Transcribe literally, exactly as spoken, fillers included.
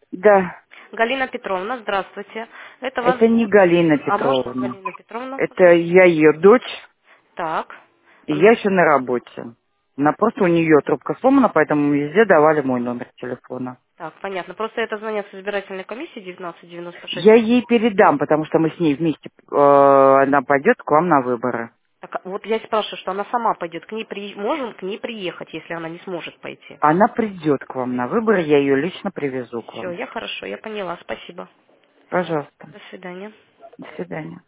Да, Галина Петровна, здравствуйте. Это вас это не зовут... Галина А можно Петровна. Галина Петровна, Это пожалуйста? я ее дочь, Так. и Она... я еще на работе. Она просто у нее трубка сломана, поэтому везде давали мой номер телефона. Так, понятно. Просто это звонят с избирательной комиссии девятнадцать девяносто шесть. Я ей передам, потому что мы с ней вместе, э, она пойдет к вам на выборы. Так, а вот я спрашиваю, что она сама пойдет. К ней при... Можем к ней приехать, если она не сможет пойти? Она придет к вам на выборы, я ее лично привезу к Все, вам. я хорошо, я поняла. Спасибо. Пожалуйста. До свидания. До свидания.